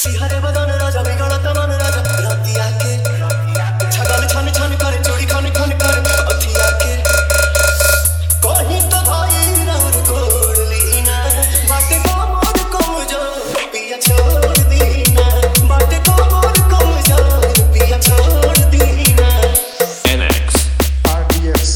सिहरे बदन राजा बिगड़त मन राजा रतिया के छगल छन छन करे चोरी खन खन कर अथिया के कहीं तो भाई राउर गोड़ लीना बाटे कमर कम जा पिया छोड़ दीना बाटे कमर कम जा पिया छोड़ दीना NX RDS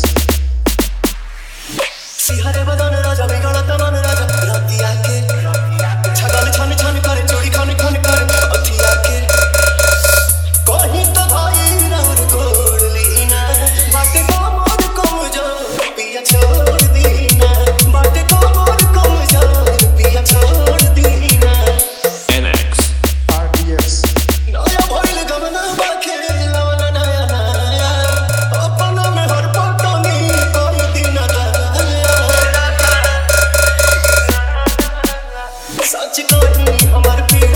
सिहरे बदन राजा बिगड़त मन राजा रतिया के छगल छन छन करे चोरी खन खन कर अथिया के कहीं तो भाई राउर गोड़ लीना बाटे कमर कम जा पिया छोड़ दीना बाटे कमर कम जा पिया छोड़ दीना NX RDS नया भइल गमना बाखे लवना नया नया अपना में हर पटनी कोई दिन सच कही हमार